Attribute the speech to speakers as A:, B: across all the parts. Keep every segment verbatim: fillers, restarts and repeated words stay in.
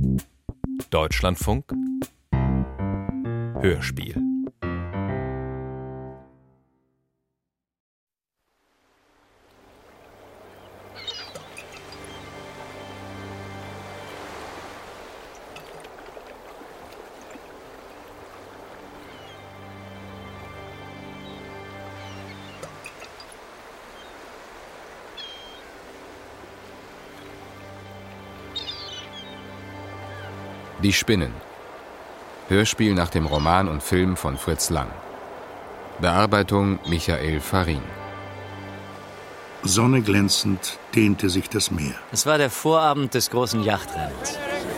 A: Deutschlandfunk Hörspiel.
B: Die Spinnen. Hörspiel nach dem Roman und Film von Fritz Lang. Bearbeitung Michael Farin.
C: Sonne glänzend dehnte sich das Meer.
D: Es war der Vorabend des großen Yachtrennens.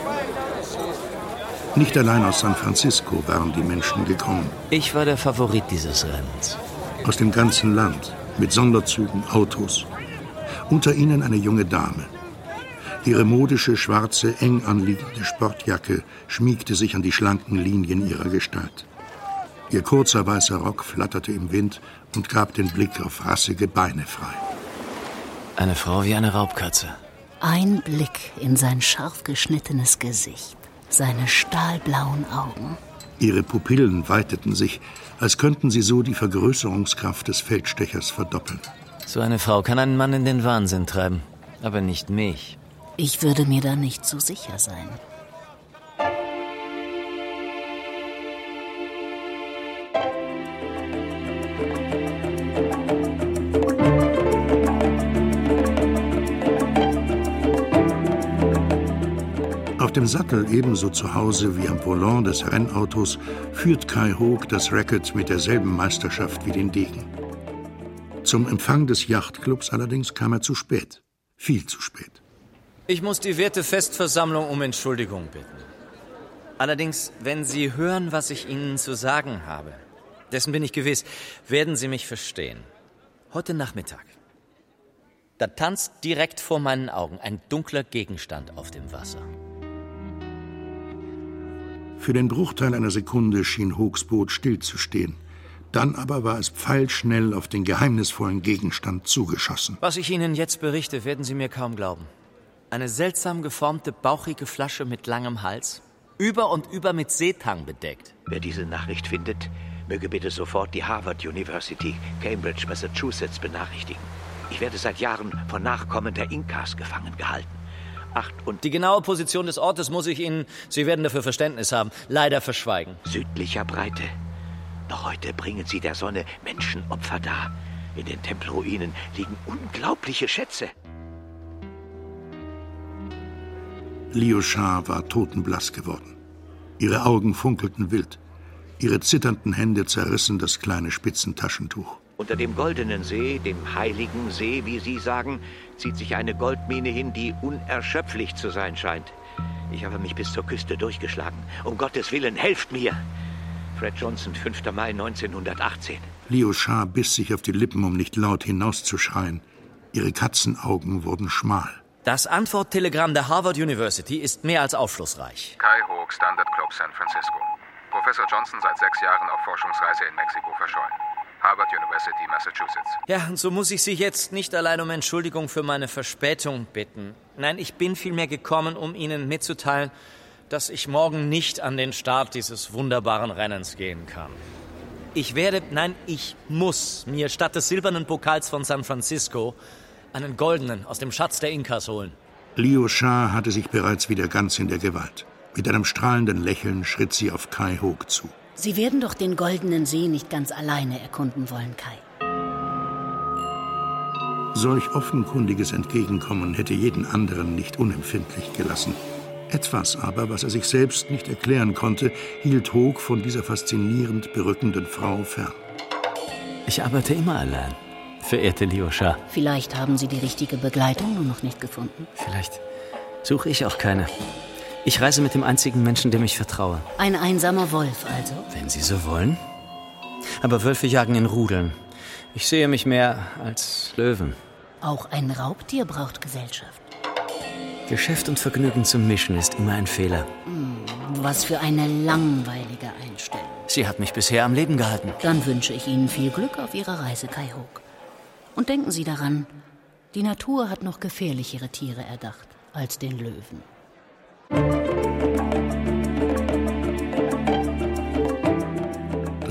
C: Nicht allein aus San Francisco waren die Menschen gekommen.
D: Ich war der Favorit dieses Rennens.
C: Aus dem ganzen Land, mit Sonderzügen, Autos. Unter ihnen eine junge Dame. Ihre modische, schwarze, eng anliegende Sportjacke schmiegte sich an die schlanken Linien ihrer Gestalt. Ihr kurzer weißer Rock flatterte im Wind und gab den Blick auf rassige Beine frei.
D: Eine Frau wie eine Raubkatze.
E: Ein Blick in sein scharf geschnittenes Gesicht, seine stahlblauen Augen.
C: Ihre Pupillen weiteten sich, als könnten sie so die Vergrößerungskraft des Feldstechers verdoppeln.
D: So eine Frau kann einen Mann in den Wahnsinn treiben, aber nicht mich.
E: Ich würde mir da nicht so sicher sein.
C: Auf dem Sattel, ebenso zu Hause wie am Volant des Rennautos, führt Kai Hook das Racket mit derselben Meisterschaft wie den Degen. Zum Empfang des Yachtclubs allerdings kam er zu spät. Viel zu spät.
D: Ich muss die werte Festversammlung um Entschuldigung bitten. Allerdings, wenn Sie hören, was ich Ihnen zu sagen habe, dessen bin ich gewiss, werden Sie mich verstehen. Heute Nachmittag, da tanzt direkt vor meinen Augen ein dunkler Gegenstand auf dem Wasser.
C: Für den Bruchteil einer Sekunde schien Hooks Boot stillzustehen. Dann aber war es pfeilschnell auf den geheimnisvollen Gegenstand zugeschossen.
D: Was ich Ihnen jetzt berichte, werden Sie mir kaum glauben. Eine seltsam geformte, bauchige Flasche mit langem Hals, über und über mit Seetang bedeckt.
F: Wer diese Nachricht findet, möge bitte sofort die Harvard University, Cambridge, Massachusetts benachrichtigen. Ich werde seit Jahren von Nachkommen der Inkas gefangen gehalten. Acht und
D: Die genaue Position des Ortes muss ich Ihnen, Sie werden dafür Verständnis haben, leider verschweigen.
F: Südlicher Breite. Noch heute bringen sie der Sonne Menschenopfer dar. In den Tempelruinen liegen unglaubliche Schätze.
C: Liu Sha war totenblass geworden. Ihre Augen funkelten wild. Ihre zitternden Hände zerrissen das kleine Spitzentaschentuch.
F: Unter dem goldenen See, dem heiligen See, wie Sie sagen, zieht sich eine Goldmine hin, die unerschöpflich zu sein scheint. Ich habe mich bis zur Küste durchgeschlagen. Um Gottes Willen, helft mir! Fred Johnson, fünfter Mai neunzehnhundertachtzehn.
C: Liu Sha biss sich auf die Lippen, um nicht laut hinauszuschreien. Ihre Katzenaugen wurden schmal.
D: Das Antworttelegramm der Harvard University ist mehr als aufschlussreich.
B: Kai Hook, Standard Club San Francisco. Professor Johnson seit sechs Jahren auf Forschungsreise in Mexiko verschollen. Harvard University, Massachusetts.
D: Ja, und so muss ich Sie jetzt nicht allein um Entschuldigung für meine Verspätung bitten. Nein, ich bin vielmehr gekommen, um Ihnen mitzuteilen, dass ich morgen nicht an den Start dieses wunderbaren Rennens gehen kann. Ich werde, nein, ich muss mir statt des silbernen Pokals von San Francisco einen goldenen aus dem Schatz der Inkas holen.
C: Liu Sha hatte sich bereits wieder ganz in der Gewalt. Mit einem strahlenden Lächeln schritt sie auf Kai Hook zu.
E: Sie werden doch den goldenen See nicht ganz alleine erkunden wollen, Kai.
C: Solch offenkundiges Entgegenkommen hätte jeden anderen nicht unempfindlich gelassen. Etwas aber, was er sich selbst nicht erklären konnte, hielt Hook von dieser faszinierend berückenden Frau fern.
D: Ich arbeite immer allein, verehrte Liu Sha.
E: Vielleicht haben Sie die richtige Begleitung nur noch nicht gefunden.
D: Vielleicht suche ich auch keine. Ich reise mit dem einzigen Menschen, dem ich vertraue.
E: Ein einsamer Wolf also?
D: Wenn Sie so wollen. Aber Wölfe jagen in Rudeln. Ich sehe mich mehr als Löwen.
E: Auch ein Raubtier braucht Gesellschaft.
D: Geschäft und Vergnügen zu mischen ist immer ein Fehler.
E: Was für eine langweilige Einstellung.
D: Sie hat mich bisher am Leben gehalten.
E: Dann wünsche ich Ihnen viel Glück auf Ihrer Reise, Kai Hook. Und denken Sie daran, die Natur hat noch gefährlichere Tiere erdacht als den Löwen.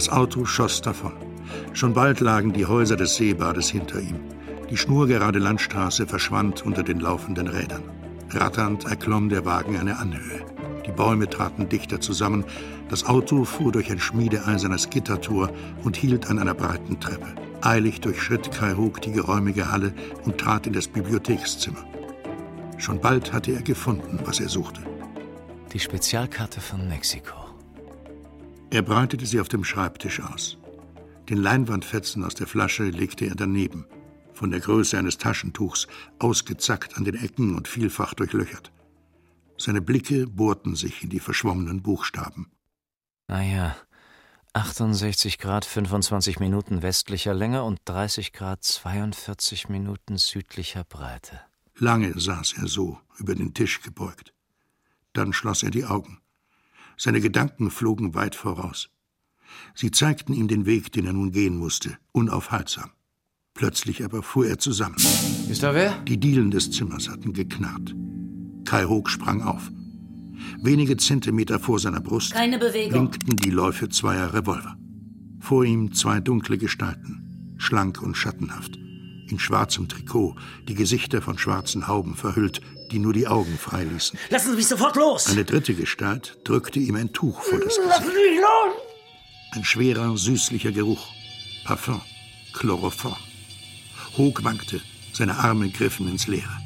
C: Das Auto schoss davon. Schon bald lagen die Häuser des Seebades hinter ihm. Die schnurgerade Landstraße verschwand unter den laufenden Rädern. Ratternd erklomm der Wagen eine Anhöhe. Die Bäume traten dichter zusammen. Das Auto fuhr durch ein schmiedeeisernes Gittertor und hielt an einer breiten Treppe. Eilig durchschritt Kai Hook die geräumige Halle und trat in das Bibliothekszimmer. Schon bald hatte er gefunden, was er suchte.
D: Die Spezialkarte von Mexiko.
C: Er breitete sie auf dem Schreibtisch aus. Den Leinwandfetzen aus der Flasche legte er daneben, von der Größe eines Taschentuchs, ausgezackt an den Ecken und vielfach durchlöchert. Seine Blicke bohrten sich in die verschwommenen Buchstaben.
D: Naja, achtundsechzig Grad fünfundzwanzig Minuten westlicher Länge und dreißig Grad zweiundvierzig Minuten südlicher Breite.
C: Lange saß er so, über den Tisch gebeugt. Dann schloss er die Augen. Seine Gedanken flogen weit voraus. Sie zeigten ihm den Weg, den er nun gehen musste, unaufhaltsam. Plötzlich aber fuhr er zusammen.
D: Ist da wer?
C: Die Dielen des Zimmers hatten geknarrt. Kai Hook sprang auf. Wenige Zentimeter vor seiner Brust
E: Keine Bewegung.
C: blinkten die Läufe zweier Revolver. Vor ihm zwei dunkle Gestalten, schlank und schattenhaft, in schwarzem Trikot, die Gesichter von schwarzen Hauben verhüllt, die nur die Augen freiließen.
E: Lassen Sie mich sofort los!
C: Eine dritte Gestalt drückte ihm ein Tuch vor das Gesicht.
E: Lassen Sie mich los!
C: Ein schwerer, süßlicher Geruch. Parfum, Chloroform. Hook wankte, seine Arme griffen ins Leere.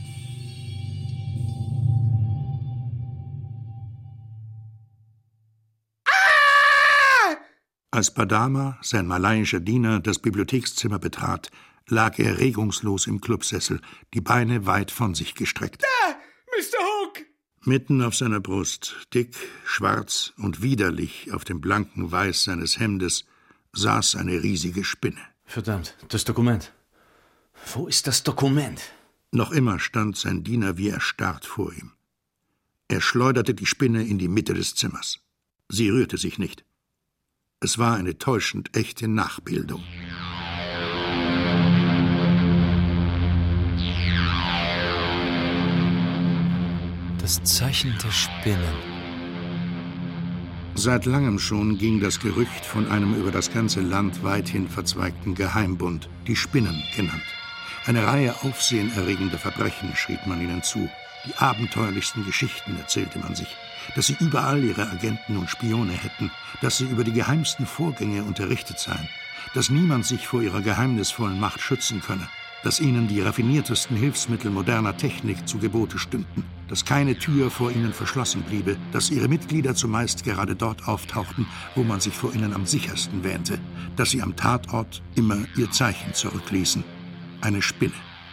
C: Als Padama, sein malaiischer Diener, das Bibliothekszimmer betrat, lag er regungslos im Clubsessel, die Beine weit von sich gestreckt.
A: Da, Mister Hook!
C: Mitten auf seiner Brust, dick, schwarz und widerlich auf dem blanken Weiß seines Hemdes, saß eine riesige Spinne.
D: Verdammt, das Dokument. Wo ist das Dokument?
C: Noch immer stand sein Diener wie erstarrt vor ihm. Er schleuderte die Spinne in die Mitte des Zimmers. Sie rührte sich nicht. Es war eine täuschend echte Nachbildung.
D: Das Zeichen der Spinnen.
C: Seit langem schon ging das Gerücht von einem über das ganze Land weithin verzweigten Geheimbund, die Spinnen genannt. Eine Reihe aufsehenerregender Verbrechen schrieb man ihnen zu. Die abenteuerlichsten Geschichten erzählte man sich, dass sie überall ihre Agenten und Spione hätten, dass sie über die geheimsten Vorgänge unterrichtet seien, dass niemand sich vor ihrer geheimnisvollen Macht schützen könne, dass ihnen die raffiniertesten Hilfsmittel moderner Technik zu Gebote stünden, dass keine Tür vor ihnen verschlossen bliebe, dass ihre Mitglieder zumeist gerade dort auftauchten, wo man sich vor ihnen am sichersten wähnte, dass sie am Tatort immer ihr Zeichen zurückließen, eine Spinne.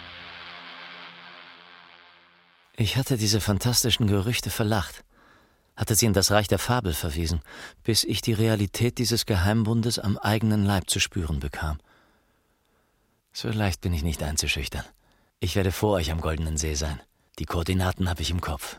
D: Ich hatte diese fantastischen Gerüchte verlacht, hatte sie in das Reich der Fabel verwiesen, bis ich die Realität dieses Geheimbundes am eigenen Leib zu spüren bekam. So leicht bin ich nicht einzuschüchtern. Ich werde vor euch am Goldenen See sein. Die Koordinaten habe ich im Kopf.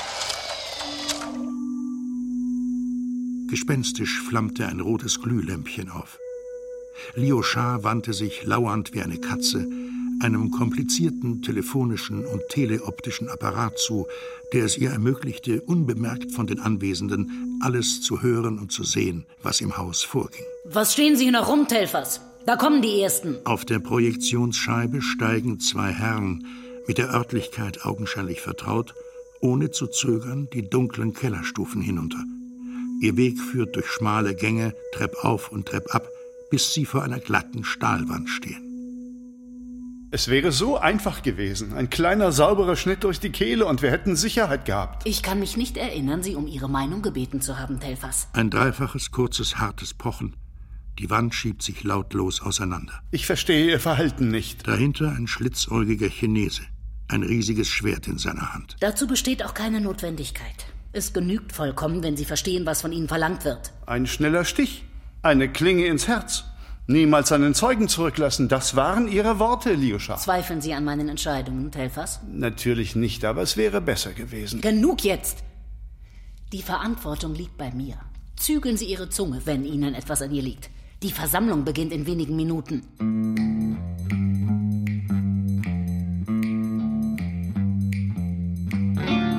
C: Gespenstisch flammte ein rotes Glühlämpchen auf. Liu Sha wandte sich lauernd wie eine Katze einem komplizierten telefonischen und teleoptischen Apparat zu, der es ihr ermöglichte, unbemerkt von den Anwesenden alles zu hören und zu sehen, was im Haus vorging.
E: Was stehen Sie hier noch rum, Telfers? Da kommen die Ersten.
C: Auf der Projektionsscheibe steigen zwei Herren, mit der Örtlichkeit augenscheinlich vertraut, ohne zu zögern die dunklen Kellerstufen hinunter. Ihr Weg führt durch schmale Gänge, treppauf und treppab, bis sie vor einer glatten Stahlwand stehen.
A: Es wäre so einfach gewesen. Ein kleiner, sauberer Schnitt durch die Kehle und wir hätten Sicherheit gehabt.
E: Ich kann mich nicht erinnern, Sie um Ihre Meinung gebeten zu haben, Telfers.
C: Ein dreifaches, kurzes, hartes Pochen. Die Wand schiebt sich lautlos auseinander.
A: Ich verstehe Ihr Verhalten nicht.
C: Dahinter ein schlitzäugiger Chinese, ein riesiges Schwert in seiner Hand.
E: Dazu besteht auch keine Notwendigkeit. Es genügt vollkommen, wenn Sie verstehen, was von Ihnen verlangt wird.
A: Ein schneller Stich, eine Klinge ins Herz. Niemals einen Zeugen zurücklassen, das waren Ihre Worte, Liu Sha.
E: Zweifeln Sie an meinen Entscheidungen, Telfers?
A: Natürlich nicht, aber es wäre besser gewesen.
E: Genug jetzt! Die Verantwortung liegt bei mir. Zügeln Sie Ihre Zunge, wenn Ihnen etwas an ihr liegt. Die Versammlung beginnt in wenigen Minuten.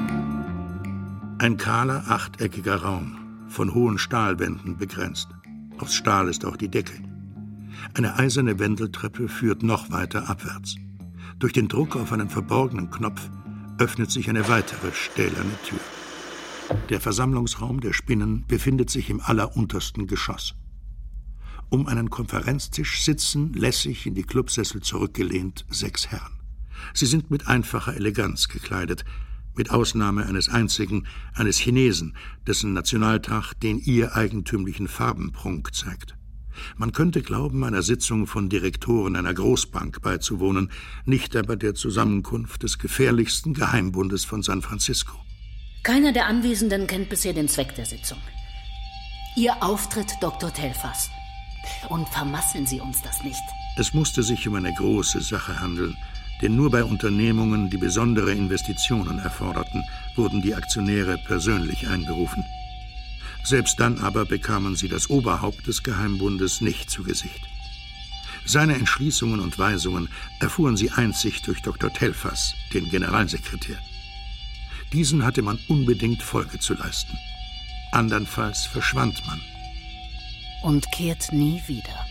C: Ein kahler, achteckiger Raum, von hohen Stahlwänden begrenzt. Aus Stahl ist auch die Decke. Eine eiserne Wendeltreppe führt noch weiter abwärts. Durch den Druck auf einen verborgenen Knopf öffnet sich eine weitere stählerne Tür. Der Versammlungsraum der Spinnen befindet sich im alleruntersten Geschoss. Um einen Konferenztisch sitzen, lässig in die Clubsessel zurückgelehnt, sechs Herren. Sie sind mit einfacher Eleganz gekleidet, mit Ausnahme eines einzigen, eines Chinesen, dessen Nationaltag den ihr eigentümlichen Farbenprunk zeigt. Man könnte glauben, einer Sitzung von Direktoren einer Großbank beizuwohnen, nicht aber der Zusammenkunft des gefährlichsten Geheimbundes von San Francisco.
E: Keiner der Anwesenden kennt bisher den Zweck der Sitzung. Ihr Auftritt, Doktor Telfas. Und vermasseln Sie uns das nicht.
C: Es musste sich um eine große Sache handeln, denn nur bei Unternehmungen, die besondere Investitionen erforderten, wurden die Aktionäre persönlich einberufen. Selbst dann aber bekamen sie das Oberhaupt des Geheimbundes nicht zu Gesicht. Seine Entschließungen und Weisungen erfuhren sie einzig durch Doktor Telfas, den Generalsekretär. Diesen hatte man unbedingt Folge zu leisten. Andernfalls verschwand man.
E: Und kehrt nie wieder.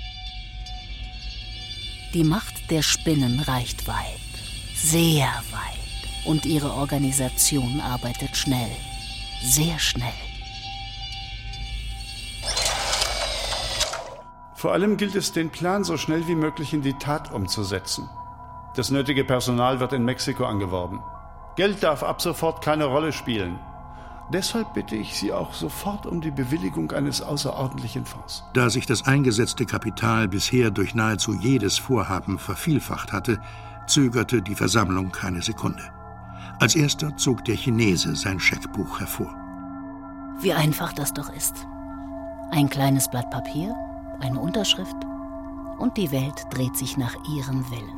E: Die Macht der Spinnen reicht weit, sehr weit. Und ihre Organisation arbeitet schnell, sehr schnell.
A: Vor allem gilt es, den Plan so schnell wie möglich in die Tat umzusetzen. Das nötige Personal wird in Mexiko angeworben. Geld darf ab sofort keine Rolle spielen. Deshalb bitte ich Sie auch sofort um die Bewilligung eines außerordentlichen Fonds.
C: Da sich das eingesetzte Kapital bisher durch nahezu jedes Vorhaben vervielfacht hatte, zögerte die Versammlung keine Sekunde. Als erster zog der Chinese sein Scheckbuch hervor.
E: Wie einfach das doch ist. Ein kleines Blatt Papier, eine Unterschrift und die Welt dreht sich nach ihrem Willen.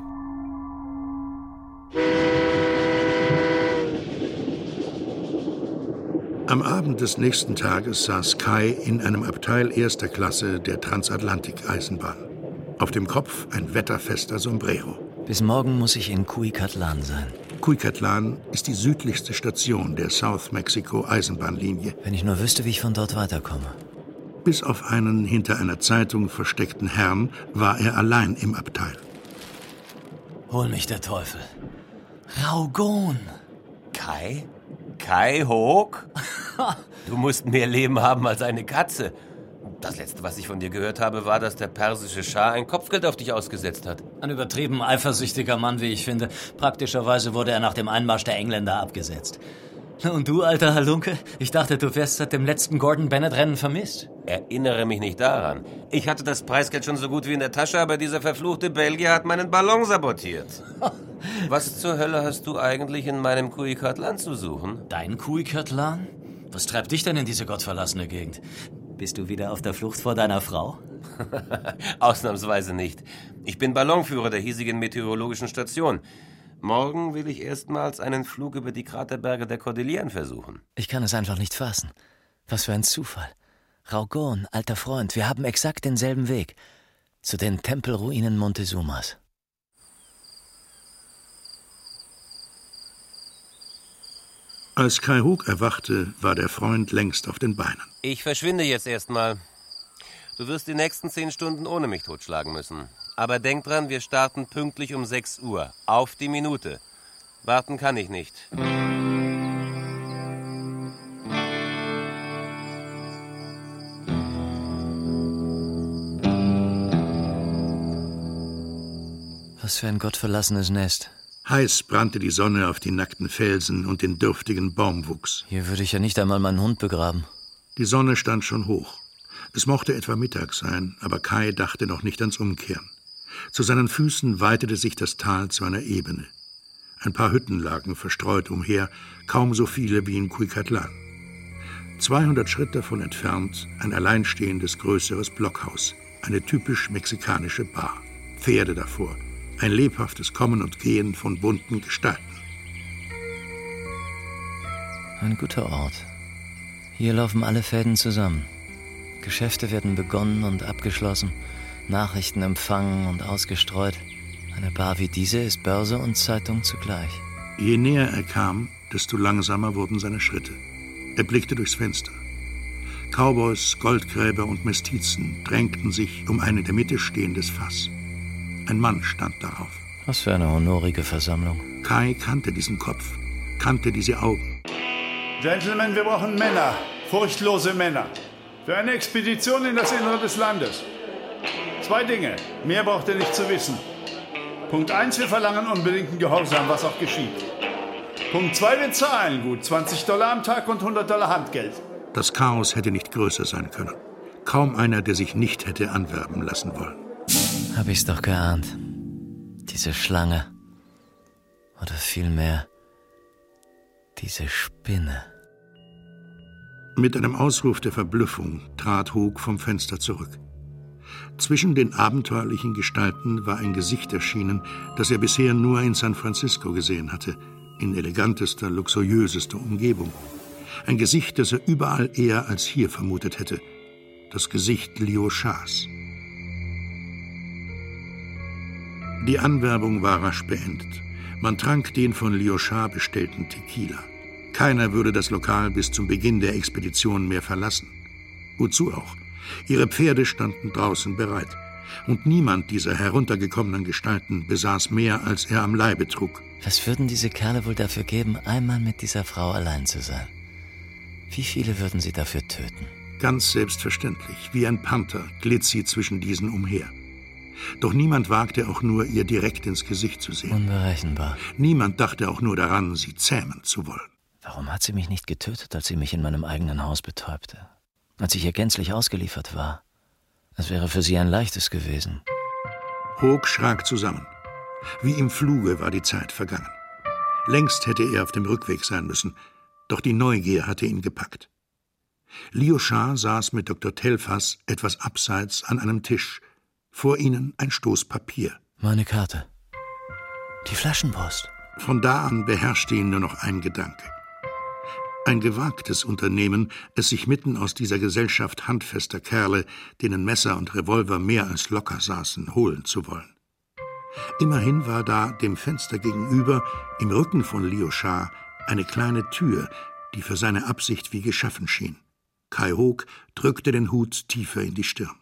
C: Am Abend des nächsten Tages saß Kai in einem Abteil erster Klasse der Transatlantik-Eisenbahn. Auf dem Kopf ein wetterfester Sombrero.
D: Bis morgen muss ich in Cuycatlan sein.
C: Cuycatlan ist die südlichste Station der South Mexico Eisenbahnlinie.
D: Wenn ich nur wüsste, wie ich von dort weiterkomme.
C: Bis auf einen hinter einer Zeitung versteckten Herrn war er allein im Abteil.
D: Hol mich der Teufel. Raugon.
G: Kai? Kai Hook? Du musst mehr Leben haben als eine Katze. Das Letzte, was ich von dir gehört habe, war, dass der persische Schah ein Kopfgeld auf dich ausgesetzt hat.
D: Ein übertrieben eifersüchtiger Mann, wie ich finde. Praktischerweise wurde er nach dem Einmarsch der Engländer abgesetzt. Und du, alter Halunke? Ich dachte, du wärst seit dem letzten Gordon-Bennett-Rennen vermisst.
G: Erinnere mich nicht daran. Ich hatte das Preisgeld schon so gut wie in der Tasche, aber dieser verfluchte Belgier hat meinen Ballon sabotiert. Was zur Hölle hast du eigentlich in meinem Cuycatlan zu suchen?
D: Dein Cuycatlan? Was treibt dich denn in diese gottverlassene Gegend? Bist du wieder auf der Flucht vor deiner Frau?
G: Ausnahmsweise nicht. Ich bin Ballonführer der hiesigen meteorologischen Station. Morgen will ich erstmals einen Flug über die Kraterberge der Kordilleren versuchen.
D: Ich kann es einfach nicht fassen. Was für ein Zufall. Raugon, alter Freund, wir haben exakt denselben Weg. Zu den Tempelruinen Montezumas.
C: Als Kai Hook erwachte, war der Freund längst auf den Beinen.
G: Ich verschwinde jetzt erstmal. Du wirst die nächsten zehn Stunden ohne mich totschlagen müssen. Aber denk dran, wir starten pünktlich um sechs Uhr. Auf die Minute. Warten kann ich nicht.
D: Was für ein gottverlassenes Nest.
C: Heiß brannte die Sonne auf die nackten Felsen und den dürftigen Baumwuchs.
D: Hier würde ich ja nicht einmal meinen Hund begraben.
C: Die Sonne stand schon hoch. Es mochte etwa Mittag sein, aber Kai dachte noch nicht ans Umkehren. Zu seinen Füßen weitete sich das Tal zu einer Ebene. Ein paar Hütten lagen verstreut umher, kaum so viele wie in Cuycatlan. zweihundert Schritt davon entfernt ein alleinstehendes größeres Blockhaus, eine typisch mexikanische Bar. Pferde davor, ein lebhaftes Kommen und Gehen von bunten Gestalten.
D: Ein guter Ort. Hier laufen alle Fäden zusammen. Geschäfte werden begonnen und abgeschlossen, Nachrichten empfangen und ausgestreut. Eine Bar wie diese ist Börse und Zeitung zugleich.
C: Je näher er kam, desto langsamer wurden seine Schritte. Er blickte durchs Fenster. Cowboys, Goldgräber und Mestizen drängten sich um ein in der Mitte stehendes Fass. Ein Mann stand darauf.
D: Was für eine honorige Versammlung.
C: Kai kannte diesen Kopf, kannte diese Augen.
A: Gentlemen, wir brauchen Männer, furchtlose Männer. Für eine Expedition in das Innere des Landes. Zwei Dinge, mehr braucht ihr nicht zu wissen. Punkt eins, wir verlangen unbedingten Gehorsam, was auch geschieht. Punkt zwei, wir zahlen gut, zwanzig Dollar am Tag und hundert Dollar Handgeld.
C: Das Chaos hätte nicht größer sein können. Kaum einer, der sich nicht hätte anwerben lassen wollen.
D: Hab ich's doch geahnt. Diese Schlange. Oder vielmehr diese Spinne.
C: Mit einem Ausruf der Verblüffung trat Hooke vom Fenster zurück. Zwischen den abenteuerlichen Gestalten war ein Gesicht erschienen, das er bisher nur in San Francisco gesehen hatte, in elegantester, luxuriösester Umgebung. Ein Gesicht, das er überall eher als hier vermutet hätte. Das Gesicht Liu Shas. Die Anwerbung war rasch beendet. Man trank den von Liu Sha bestellten Tequila. Keiner würde das Lokal bis zum Beginn der Expedition mehr verlassen. Wozu auch? Ihre Pferde standen draußen bereit. Und niemand dieser heruntergekommenen Gestalten besaß mehr, als er am Leibe trug.
D: Was würden diese Kerle wohl dafür geben, einmal mit dieser Frau allein zu sein? Wie viele würden sie dafür töten?
C: Ganz selbstverständlich, wie ein Panther, glitt sie zwischen diesen umher. Doch niemand wagte auch nur, ihr direkt ins Gesicht zu sehen.
D: Unberechenbar.
C: Niemand dachte auch nur daran, sie zähmen zu wollen.
D: Warum hat sie mich nicht getötet, als sie mich in meinem eigenen Haus betäubte? Als ich ihr gänzlich ausgeliefert war? Es wäre für sie ein leichtes gewesen.
C: Hooke schrak zusammen. Wie im Fluge war die Zeit vergangen. Längst hätte er auf dem Rückweg sein müssen, doch die Neugier hatte ihn gepackt. Liu Sha saß mit Doktor Telfas etwas abseits an einem Tisch. Vor ihnen ein Stoß Papier.
D: Meine Karte. Die Flaschenpost.
C: Von da an beherrschte ihn nur noch ein Gedanke. Ein gewagtes Unternehmen, es sich mitten aus dieser Gesellschaft handfester Kerle, denen Messer und Revolver mehr als locker saßen, holen zu wollen. Immerhin war da, dem Fenster gegenüber, im Rücken von Liu Sha, eine kleine Tür, die für seine Absicht wie geschaffen schien. Kai Hooke drückte den Hut tiefer in die Stirn.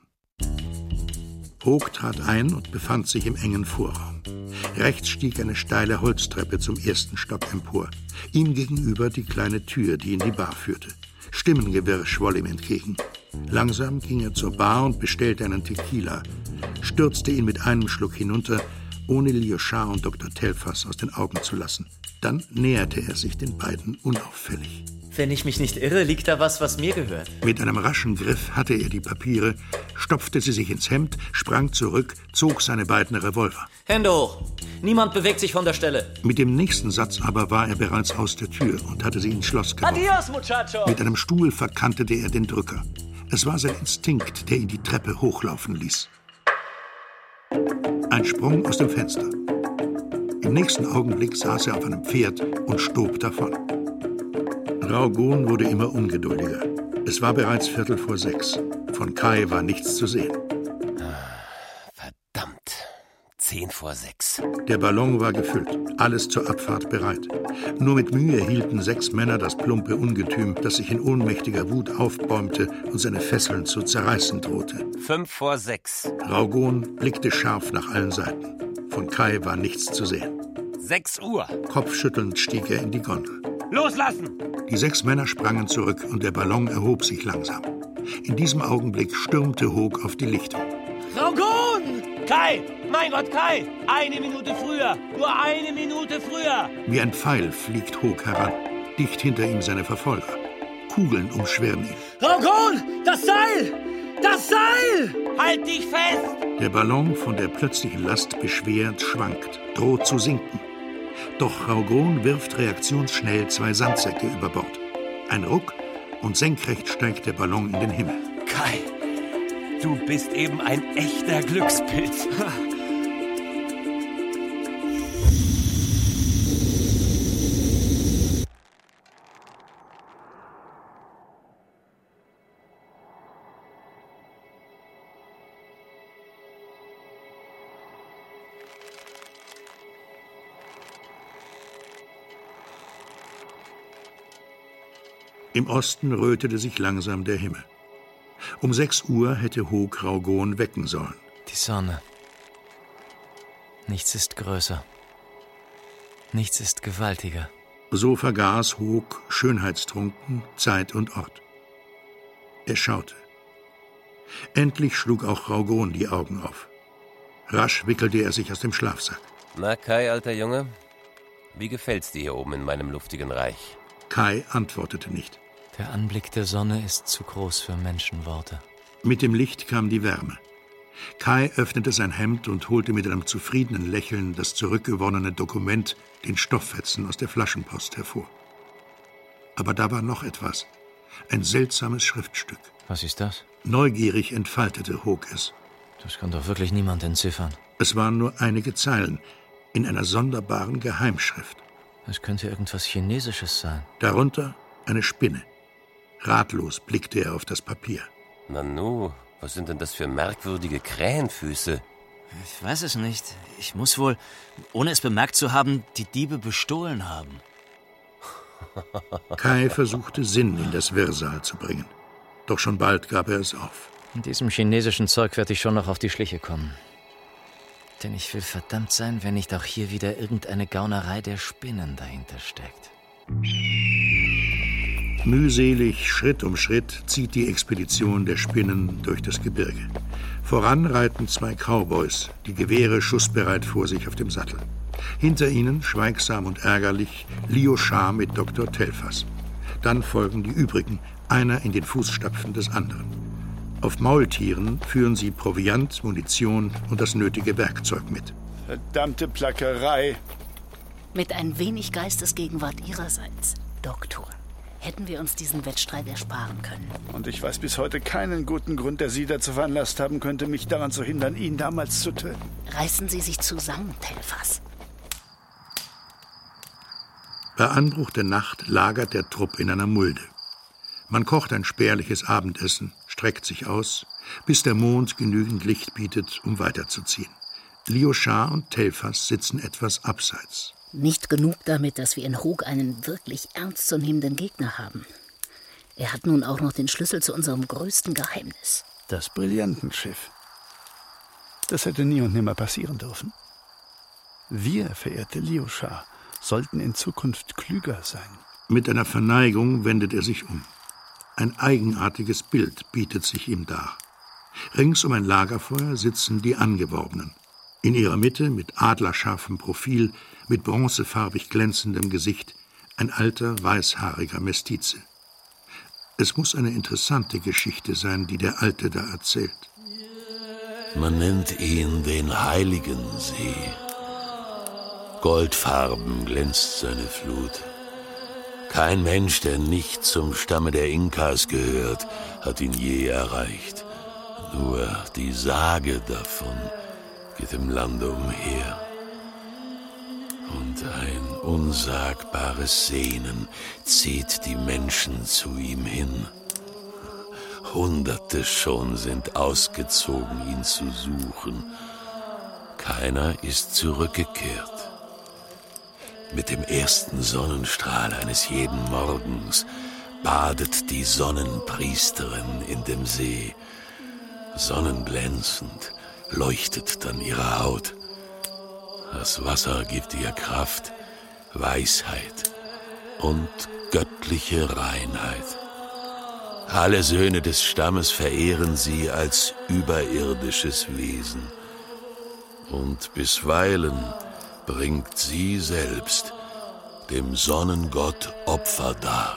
C: Hooke trat ein und befand sich im engen Vorraum. Rechts stieg eine steile Holztreppe zum ersten Stock empor. Ihm gegenüber die kleine Tür, die in die Bar führte. Stimmengewirr schwoll ihm entgegen. Langsam ging er zur Bar und bestellte einen Tequila, stürzte ihn mit einem Schluck hinunter, ohne Liu Sha und Doktor Telfas aus den Augen zu lassen. Dann näherte er sich den beiden unauffällig.
D: Wenn ich mich nicht irre, liegt da was, was mir gehört.
C: Mit einem raschen Griff hatte er die Papiere, stopfte sie sich ins Hemd, sprang zurück, zog seine beiden Revolver.
D: Hände hoch! Niemand bewegt sich von der Stelle.
C: Mit dem nächsten Satz aber war er bereits aus der Tür und hatte sie ins Schloss geworfen.
D: Adios, Muchacho!
C: Mit einem Stuhl verkantete er den Drücker. Es war sein Instinkt, der ihn die Treppe hochlaufen ließ. Ein Sprung aus dem Fenster. Im nächsten Augenblick saß er auf einem Pferd und stob davon. Raugon wurde immer ungeduldiger. Es war bereits Viertel vor sechs. Von Kai war nichts zu sehen.
G: Verdammt. Zehn vor sechs.
C: Der Ballon war gefüllt, alles zur Abfahrt bereit. Nur mit Mühe hielten sechs Männer das plumpe Ungetüm, das sich in ohnmächtiger Wut aufbäumte und seine Fesseln zu zerreißen drohte.
G: Fünf vor sechs.
C: Raugon blickte scharf nach allen Seiten. Von Kai war nichts zu sehen.
G: Sechs Uhr.
C: Kopfschüttelnd stieg er in die Gondel.
G: Loslassen!
C: Die sechs Männer sprangen zurück und der Ballon erhob sich langsam. In diesem Augenblick stürmte Hooke auf die Lichtung.
G: Raugon! Kai! Mein Gott, Kai! Eine Minute früher! Nur eine Minute früher!
C: Wie ein Pfeil fliegt Hooke heran. Dicht hinter ihm seine Verfolger. Kugeln umschwirren ihn.
D: Raugon! Das Seil! Das Seil!
G: Halt dich fest!
C: Der Ballon, von der plötzlichen Last beschwert, schwankt, droht zu sinken. Doch Raugon wirft reaktionsschnell zwei Sandsäcke über Bord. Ein Ruck und senkrecht steigt der Ballon in den Himmel.
G: Kai, du bist eben ein echter Glückspilz.
C: Im Osten rötete sich langsam der Himmel. Um sechs Uhr hätte Hooke Raugon wecken sollen.
D: Die Sonne. Nichts ist größer. Nichts ist gewaltiger.
C: So vergaß Hooke, schönheitstrunken, Zeit und Ort. Er schaute. Endlich schlug auch Raugon die Augen auf. Rasch wickelte er sich aus dem Schlafsack.
G: Na, Kai, alter Junge, wie gefällt's dir hier oben in meinem luftigen Reich?
C: Kai antwortete nicht.
D: Der Anblick der Sonne ist zu groß für Menschenworte.
C: Mit dem Licht kam die Wärme. Kai öffnete sein Hemd und holte mit einem zufriedenen Lächeln das zurückgewonnene Dokument, den Stofffetzen aus der Flaschenpost, hervor. Aber da war noch etwas. Ein seltsames Schriftstück.
D: Was ist das?
C: Neugierig entfaltete Hooke es.
D: Das kann doch wirklich niemand entziffern.
C: Es waren nur einige Zeilen in einer sonderbaren Geheimschrift.
D: Es könnte irgendwas Chinesisches sein.
C: Darunter eine Spinne. Ratlos blickte er auf das Papier.
G: Nanu, was sind denn das für merkwürdige Krähenfüße?
D: Ich weiß es nicht. Ich muss wohl, ohne es bemerkt zu haben, die Diebe bestohlen haben.
C: Kai versuchte Sinn in das Wirrsal zu bringen. Doch schon bald gab er es auf.
D: In diesem chinesischen Zeug werde ich schon noch auf die Schliche kommen. Denn ich will verdammt sein, wenn nicht auch hier wieder irgendeine Gaunerei der Spinnen dahinter steckt.
C: Mühselig, Schritt um Schritt, zieht die Expedition der Spinnen durch das Gebirge. Voran reiten zwei Cowboys, die Gewehre schussbereit vor sich auf dem Sattel. Hinter ihnen, schweigsam und ärgerlich, Liu Sha mit Doktor Telfas. Dann folgen die übrigen, einer in den Fußstapfen des anderen. Auf Maultieren führen sie Proviant, Munition und das nötige Werkzeug mit.
A: Verdammte Plackerei.
E: Mit ein wenig Geistesgegenwart Ihrerseits, Doktor, hätten wir uns diesen Wettstreit ersparen können.
A: Und ich weiß bis heute keinen guten Grund, der Sie dazu veranlasst haben könnte, mich daran zu hindern, ihn damals zu töten.
E: Reißen Sie sich zusammen, Telfas.
C: Bei Anbruch der Nacht lagert der Trupp in einer Mulde. Man kocht ein spärliches Abendessen, streckt sich aus, bis der Mond genügend Licht bietet, um weiterzuziehen. Liu Sha und Telfas sitzen etwas abseits.
E: Nicht genug damit, dass wir in Hooke einen wirklich ernstzunehmenden Gegner haben. Er hat nun auch noch den Schlüssel zu unserem größten Geheimnis.
A: Das Brillantenschiff. Das hätte nie und nimmer passieren dürfen. Wir, verehrte Liu Sha, sollten in Zukunft klüger sein.
C: Mit einer Verneigung wendet er sich um. Ein eigenartiges Bild bietet sich ihm dar. Rings um ein Lagerfeuer sitzen die Angeworbenen. In ihrer Mitte, mit adlerscharfem Profil, mit bronzefarbig glänzendem Gesicht, ein alter, weißhaariger Mestize. Es muss eine interessante Geschichte sein, die der Alte da erzählt.
H: Man nennt ihn den Heiligen See. Goldfarben glänzt seine Flut. Kein Mensch, der nicht zum Stamme der Inkas gehört, hat ihn je erreicht. Nur die Sage davon geht im Lande umher. Und ein unsagbares Sehnen zieht die Menschen zu ihm hin. Hunderte schon sind ausgezogen, ihn zu suchen. Keiner ist zurückgekehrt. Mit dem ersten Sonnenstrahl eines jeden Morgens badet die Sonnenpriesterin in dem See. Sonnenglänzend leuchtet dann ihre Haut. Das Wasser gibt ihr Kraft, Weisheit und göttliche Reinheit. Alle Söhne des Stammes verehren sie als überirdisches Wesen. Und bisweilen bringt sie selbst dem Sonnengott Opfer dar.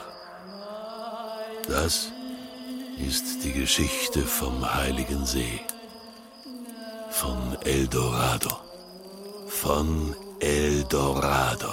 H: Das ist die Geschichte vom Heiligen See, von El Dorado, von El Dorado.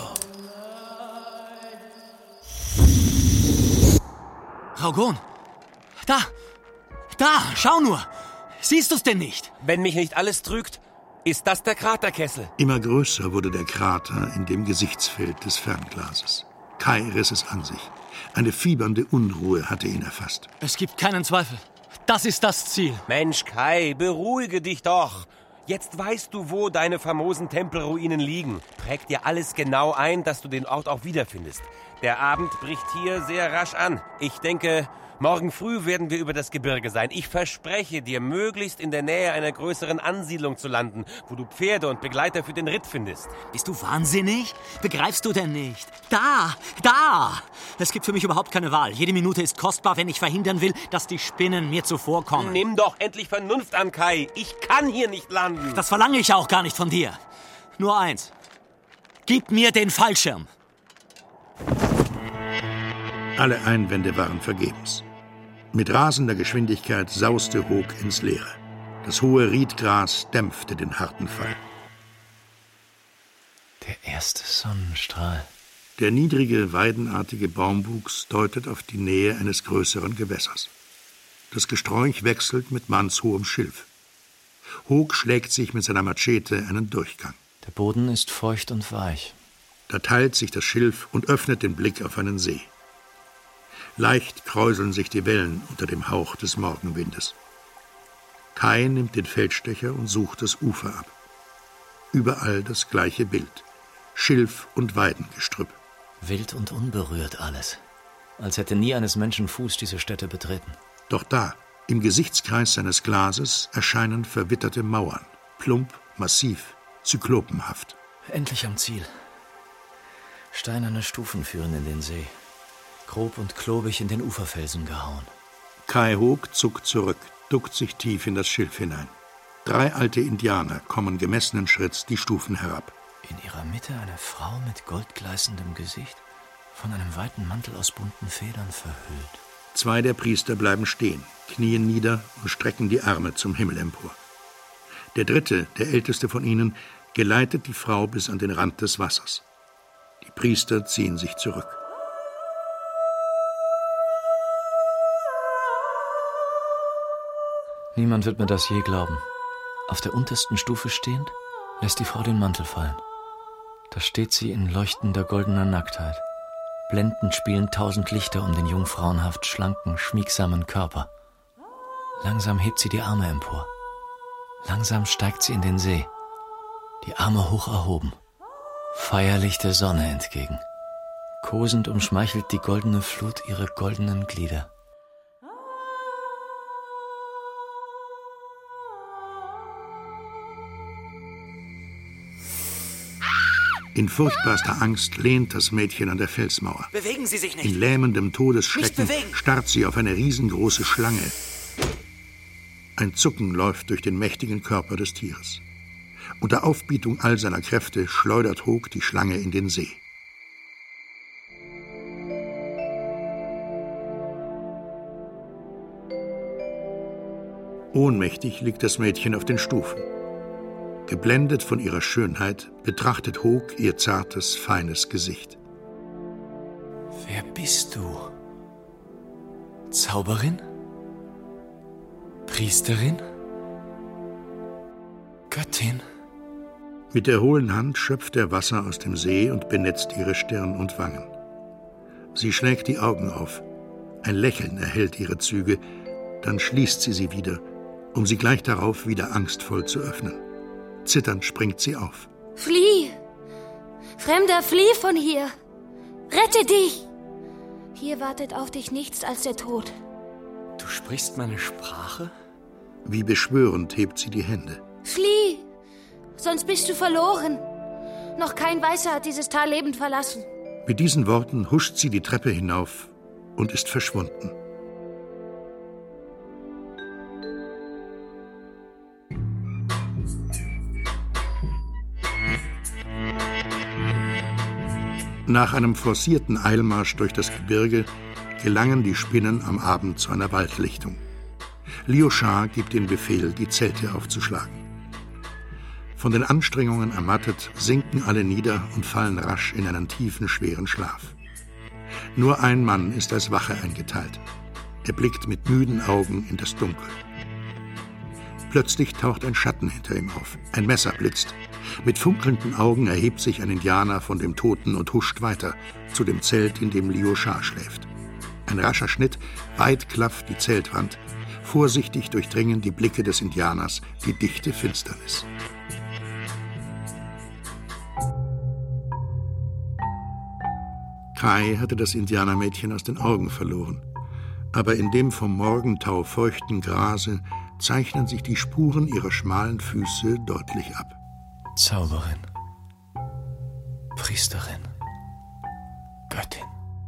I: Raugon! Da! Da! Schau nur! Siehst du's denn nicht?
G: Wenn mich nicht alles trügt, ist das der Kraterkessel.
C: Immer größer wurde der Krater in dem Gesichtsfeld des Fernglases. Kai riss es an sich. Eine fiebernde Unruhe hatte ihn erfasst.
I: Es gibt keinen Zweifel. Das ist das Ziel.
G: Mensch, Kai, beruhige dich doch. Jetzt weißt du, wo deine famosen Tempelruinen liegen. Präg dir alles genau ein, dass du den Ort auch wiederfindest. Der Abend bricht hier sehr rasch an. Ich denke, Morgen früh werden wir über das Gebirge sein. Ich verspreche dir, möglichst in der Nähe einer größeren Ansiedlung zu landen, wo du Pferde und Begleiter für den Ritt findest.
I: Bist du wahnsinnig? Begreifst du denn nicht? Da, da! Es gibt für mich überhaupt keine Wahl. Jede Minute ist kostbar, wenn ich verhindern will, dass die Spinnen mir zuvorkommen.
G: Nimm doch endlich Vernunft an, Kai. Ich kann hier nicht landen.
I: Das verlange ich auch gar nicht von dir. Nur eins. Gib mir den Fallschirm.
C: Alle Einwände waren vergebens. Mit rasender Geschwindigkeit sauste Hooke ins Leere. Das hohe Riedgras dämpfte den harten Fall.
D: Der erste Sonnenstrahl.
C: Der niedrige, weidenartige Baumwuchs deutet auf die Nähe eines größeren Gewässers. Das Gesträuch wechselt mit mannshohem Schilf. Hooke schlägt sich mit seiner Machete einen Durchgang.
D: Der Boden ist feucht und weich.
C: Da teilt sich das Schilf und öffnet den Blick auf einen See. Leicht kräuseln sich die Wellen unter dem Hauch des Morgenwindes. Kai nimmt den Feldstecher und sucht das Ufer ab. Überall das gleiche Bild. Schilf und Weidengestrüpp.
D: Wild und unberührt alles. Als hätte nie eines Menschen Fuß diese Stätte betreten.
C: Doch da, im Gesichtskreis seines Glases, erscheinen verwitterte Mauern. Plump, massiv, zyklopenhaft.
D: Endlich am Ziel. Steinerne Stufen führen in den See. Grob und klobig in den Uferfelsen gehauen.
C: Kai Hooke zuckt zurück, duckt sich tief in das Schilf hinein. Drei alte Indianer kommen gemessenen Schritts die Stufen herab.
D: In ihrer Mitte eine Frau mit goldgleißendem Gesicht, von einem weiten Mantel aus bunten Federn verhüllt.
C: Zwei der Priester bleiben stehen, knien nieder und strecken die Arme zum Himmel empor. Der dritte, der älteste von ihnen, geleitet die Frau bis an den Rand des Wassers. Die Priester ziehen sich zurück.
D: Niemand wird mir das je glauben. Auf der untersten Stufe stehend, lässt die Frau den Mantel fallen. Da steht sie in leuchtender goldener Nacktheit. Blendend spielen tausend Lichter um den jungfrauenhaft schlanken, schmiegsamen Körper. Langsam hebt sie die Arme empor. Langsam steigt sie in den See. Die Arme hoch erhoben. Feierlich der Sonne entgegen. Kosend umschmeichelt die goldene Flut ihre goldenen Glieder.
C: In furchtbarster Angst lehnt das Mädchen an der Felsmauer.
I: Bewegen Sie sich nicht.
C: In lähmendem Todesschrecken starrt sie auf eine riesengroße Schlange. Ein Zucken läuft durch den mächtigen Körper des Tieres. Unter Aufbietung all seiner Kräfte schleudert Hooke die Schlange in den See. Ohnmächtig liegt das Mädchen auf den Stufen. Geblendet von ihrer Schönheit betrachtet Hooke ihr zartes, feines Gesicht.
D: Wer bist du? Zauberin? Priesterin? Göttin?
C: Mit der hohlen Hand schöpft er Wasser aus dem See und benetzt ihre Stirn und Wangen. Sie schlägt die Augen auf. Ein Lächeln erhellt ihre Züge, dann schließt sie sie wieder, um sie gleich darauf wieder angstvoll zu öffnen. Zitternd springt sie auf.
J: Flieh! Fremder, flieh von hier! Rette dich! Hier wartet auf dich nichts als der Tod.
D: Du sprichst meine Sprache?
C: Wie beschwörend hebt sie die Hände.
J: Flieh! Sonst bist du verloren. Noch kein Weißer hat dieses Tal lebend verlassen.
C: Mit diesen Worten huscht sie die Treppe hinauf und ist verschwunden. Nach einem forcierten Eilmarsch durch das Gebirge gelangen die Spinnen am Abend zu einer Waldlichtung. Liu Sha gibt den Befehl, die Zelte aufzuschlagen. Von den Anstrengungen ermattet, sinken alle nieder und fallen rasch in einen tiefen, schweren Schlaf. Nur ein Mann ist als Wache eingeteilt. Er blickt mit müden Augen in das Dunkel. Plötzlich taucht ein Schatten hinter ihm auf. Ein Messer blitzt. Mit funkelnden Augen erhebt sich ein Indianer von dem Toten und huscht weiter zu dem Zelt, in dem Liu Sha schläft. Ein rascher Schnitt, weit klafft die Zeltwand. Vorsichtig durchdringen die Blicke des Indianers die dichte Finsternis. Kai hatte das Indianermädchen aus den Augen verloren. Aber in dem vom Morgentau feuchten Grase zeichnen sich die Spuren ihrer schmalen Füße deutlich ab.
K: Zauberin, Priesterin, Göttin.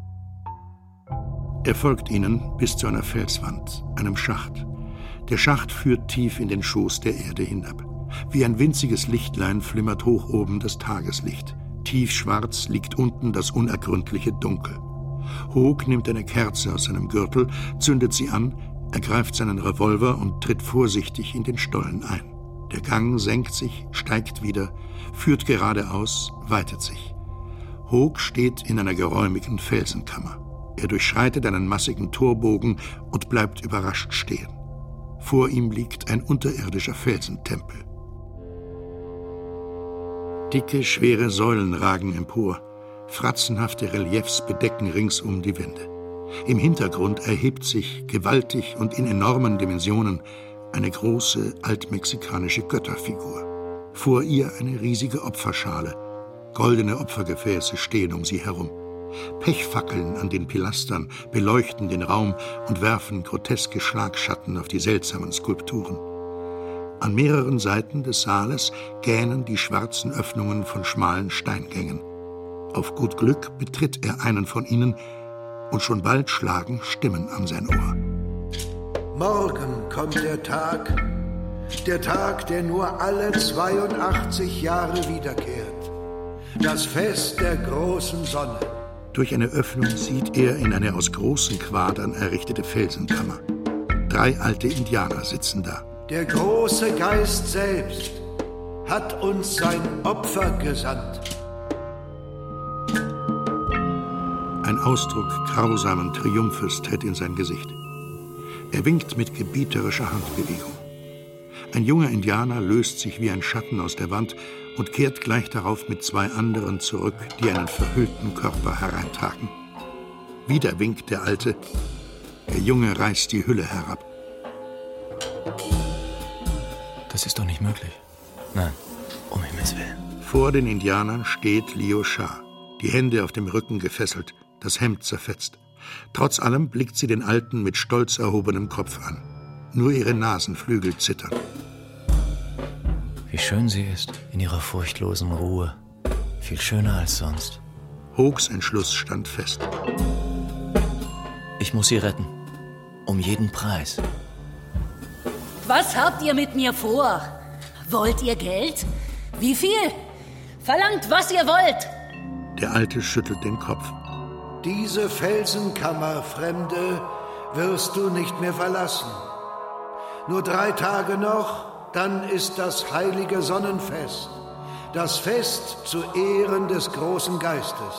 C: Er folgt ihnen bis zu einer Felswand, einem Schacht. Der Schacht führt tief in den Schoß der Erde hinab. Wie ein winziges Lichtlein flimmert hoch oben das Tageslicht. Tiefschwarz liegt unten das unergründliche Dunkel. Hooke nimmt eine Kerze aus seinem Gürtel, zündet sie an, ergreift seinen Revolver und tritt vorsichtig in den Stollen ein. Der Gang senkt sich, steigt wieder, führt geradeaus, weitet sich. Hooke steht in einer geräumigen Felsenkammer. Er durchschreitet einen massigen Torbogen und bleibt überrascht stehen. Vor ihm liegt ein unterirdischer Felsentempel. Dicke, schwere Säulen ragen empor. Fratzenhafte Reliefs bedecken ringsum die Wände. Im Hintergrund erhebt sich, gewaltig und in enormen Dimensionen, eine große altmexikanische Götterfigur. Vor ihr eine riesige Opferschale. Goldene Opfergefäße stehen um sie herum. Pechfackeln an den Pilastern beleuchten den Raum und werfen groteske Schlagschatten auf die seltsamen Skulpturen. An mehreren Seiten des Saales gähnen die schwarzen Öffnungen von schmalen Steingängen. Auf gut Glück betritt er einen von ihnen und schon bald schlagen Stimmen an sein Ohr.
L: Morgen kommt der Tag, der Tag, der nur alle zweiundachtzig Jahre wiederkehrt. Das Fest der großen Sonne.
C: Durch eine Öffnung sieht er in eine aus großen Quadern errichtete Felsenkammer. Drei alte Indianer sitzen da.
L: Der große Geist selbst hat uns sein Opfer gesandt.
C: Ein Ausdruck grausamen Triumphes tritt in sein Gesicht. Er winkt mit gebieterischer Handbewegung. Ein junger Indianer löst sich wie ein Schatten aus der Wand und kehrt gleich darauf mit zwei anderen zurück, die einen verhüllten Körper hereintragen. Wieder winkt der Alte. Der Junge reißt die Hülle herab.
K: Das ist doch nicht möglich. Nein, um Himmels Willen.
C: Vor den Indianern steht Liu Sha, die Hände auf dem Rücken gefesselt, das Hemd zerfetzt. Trotz allem blickt sie den Alten mit stolz erhobenem Kopf an. Nur ihre Nasenflügel zittern.
K: Wie schön sie ist, in ihrer furchtlosen Ruhe. Viel schöner als sonst.
C: Hookes Entschluss stand fest.
K: Ich muss sie retten. Um jeden Preis.
E: Was habt ihr mit mir vor? Wollt ihr Geld? Wie viel? Verlangt, was ihr wollt!
C: Der Alte schüttelt den Kopf.
L: Diese Felsenkammer, Fremde, wirst du nicht mehr verlassen. Nur drei Tage noch, dann ist das heilige Sonnenfest. Das Fest zu Ehren des großen Geistes.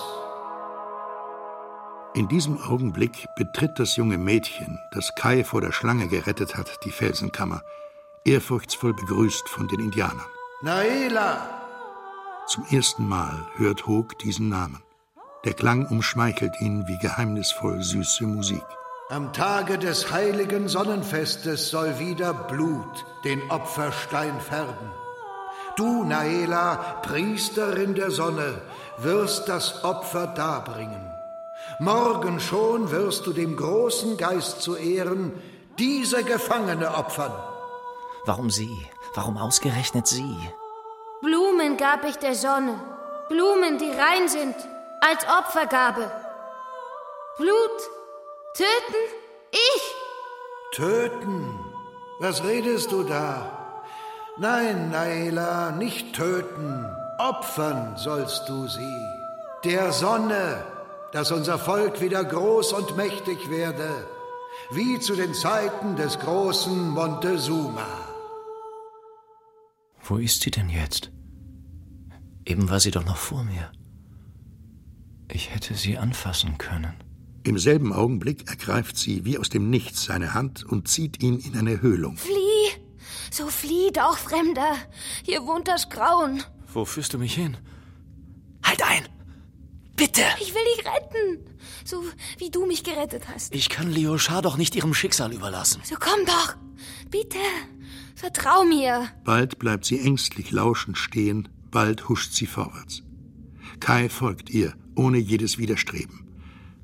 C: In diesem Augenblick betritt das junge Mädchen, das Kai vor der Schlange gerettet hat, die Felsenkammer, ehrfurchtsvoll begrüßt von den Indianern.
L: Naela!
C: Zum ersten Mal hört Hooke diesen Namen. Der Klang umschmeichelt ihn wie geheimnisvoll süße Musik.
L: Am Tage des heiligen Sonnenfestes soll wieder Blut den Opferstein färben. Du, Naela, Priesterin der Sonne, wirst das Opfer darbringen. Morgen schon wirst du dem großen Geist zu Ehren diese Gefangene opfern.
K: Warum sie? Warum ausgerechnet sie?
J: Blumen gab ich der Sonne, Blumen, die rein sind, als Opfergabe. Blut töten? Ich?
L: Töten? Was redest du da? Nein, Naela, nicht töten. Opfern sollst du sie. Der Sonne, dass unser Volk wieder groß und mächtig werde, wie zu den Zeiten des großen Montezuma.
K: Wo ist sie denn jetzt? Eben war sie doch noch vor mir. Ich hätte sie anfassen können.
C: Im selben Augenblick ergreift sie wie aus dem Nichts seine Hand und zieht ihn in eine Höhlung.
J: Flieh! So flieh doch, Fremder! Hier wohnt das Grauen.
K: Wo führst du mich hin? Halt ein! Bitte!
J: Ich will dich retten, so wie du mich gerettet hast.
K: Ich kann Liu Sha doch nicht ihrem Schicksal überlassen.
J: So komm doch! Bitte! Vertrau mir!
C: Bald bleibt sie ängstlich lauschend stehen, bald huscht sie vorwärts. Kai folgt ihr, ohne jedes Widerstreben.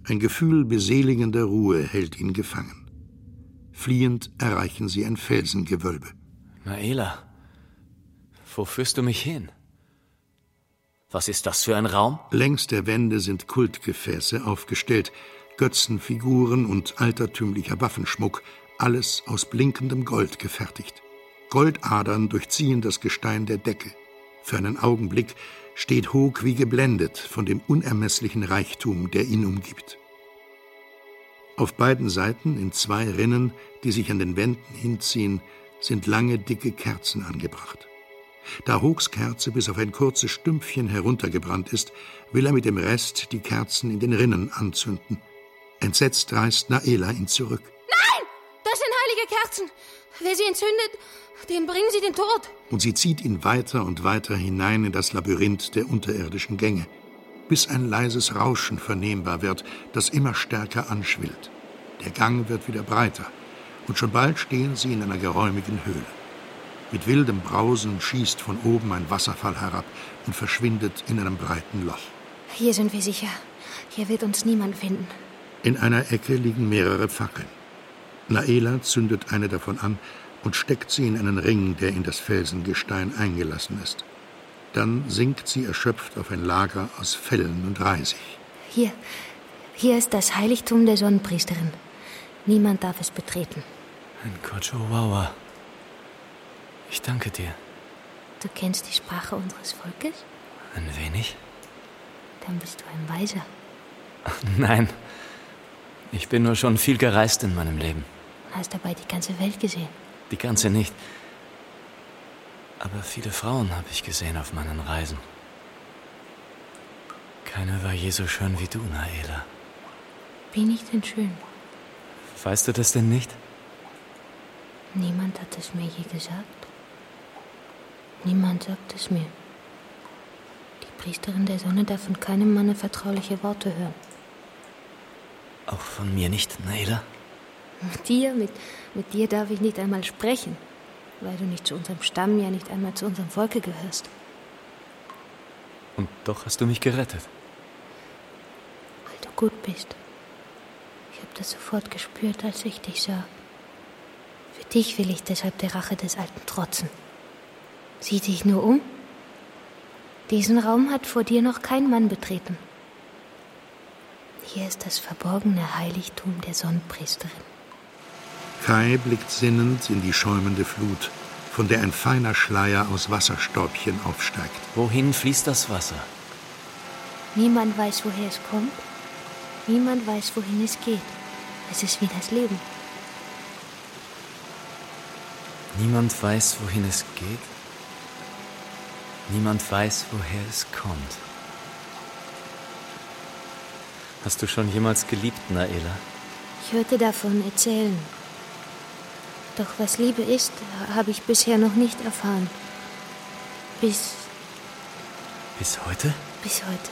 C: Ein Gefühl beseligender Ruhe hält ihn gefangen. Fliehend erreichen sie ein Felsengewölbe.
K: Naela, wo führst du mich hin? Was ist das für ein Raum?
C: Längs der Wände sind Kultgefäße aufgestellt, Götzenfiguren und altertümlicher Waffenschmuck, alles aus blinkendem Gold gefertigt. Goldadern durchziehen das Gestein der Decke. Für einen Augenblick steht Hog wie geblendet von dem unermesslichen Reichtum, der ihn umgibt. Auf beiden Seiten, in zwei Rinnen, die sich an den Wänden hinziehen, sind lange, dicke Kerzen angebracht. Da Hogs Kerze bis auf ein kurzes Stümpfchen heruntergebrannt ist, will er mit dem Rest die Kerzen in den Rinnen anzünden. Entsetzt reißt Naela ihn zurück.
J: Nein! Das sind heilige Kerzen! Wer sie entzündet, dem bringen sie den Tod.
C: Und sie zieht ihn weiter und weiter hinein in das Labyrinth der unterirdischen Gänge, bis ein leises Rauschen vernehmbar wird, das immer stärker anschwillt. Der Gang wird wieder breiter, und schon bald stehen sie in einer geräumigen Höhle. Mit wildem Brausen schießt von oben ein Wasserfall herab und verschwindet in einem breiten Loch.
J: Hier sind wir sicher. Hier wird uns niemand finden.
C: In einer Ecke liegen mehrere Fackeln. Naela zündet eine davon an und steckt sie in einen Ring, der in das Felsengestein eingelassen ist. Dann sinkt sie erschöpft auf ein Lager aus Fellen und Reisig.
J: Hier, hier ist das Heiligtum der Sonnenpriesterin. Niemand darf es betreten.
K: Ein Kochowawa. Ich danke dir.
J: Du kennst die Sprache unseres Volkes?
K: Ein wenig.
J: Dann bist du ein Weiser.
K: Nein, ich bin nur schon viel gereist in meinem Leben.
J: Hast dabei die ganze Welt gesehen?
K: Die ganze nicht. Aber viele Frauen habe ich gesehen auf meinen Reisen. Keine war je so schön wie du, Naela.
J: Bin ich denn schön?
K: Weißt du das denn nicht?
J: Niemand hat es mir je gesagt. Niemand sagt es mir. Die Priesterin der Sonne darf von keinem Manne vertrauliche Worte hören.
K: Auch von mir nicht, Naela?
J: Mit dir, mit, mit dir darf ich nicht einmal sprechen, weil du nicht zu unserem Stamm, ja nicht einmal zu unserem Volke gehörst.
K: Und doch hast du mich gerettet.
J: Weil du gut bist. Ich habe das sofort gespürt, als ich dich sah. Für dich will ich deshalb der Rache des Alten trotzen. Sieh dich nur um. Diesen Raum hat vor dir noch kein Mann betreten. Hier ist das verborgene Heiligtum der Sonnenpriesterin.
C: Kai blickt sinnend in die schäumende Flut, von der ein feiner Schleier aus Wasserstäubchen aufsteigt.
K: Wohin fließt das Wasser?
J: Niemand weiß, woher es kommt. Niemand weiß, wohin es geht. Es ist wie das Leben.
K: Niemand weiß, wohin es geht. Niemand weiß, woher es kommt. Hast du schon jemals geliebt, Naela?
J: Ich hörte davon erzählen. Doch was Liebe ist, habe ich bisher noch nicht erfahren. Bis...
K: Bis heute?
J: Bis heute.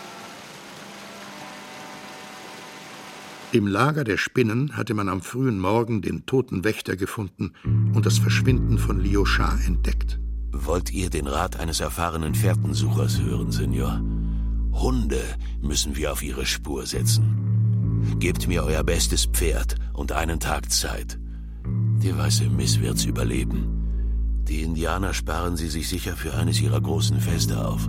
C: Im Lager der Spinnen hatte man am frühen Morgen den toten Wächter gefunden und das Verschwinden von Liu Sha entdeckt.
H: Wollt ihr den Rat eines erfahrenen Fährtensuchers hören, Senior? Hunde müssen wir auf ihre Spur setzen. Gebt mir euer bestes Pferd und einen Tag Zeit. Die weiße Miss wird's überleben. Die Indianer sparen sie sich sicher für eines ihrer großen Feste auf.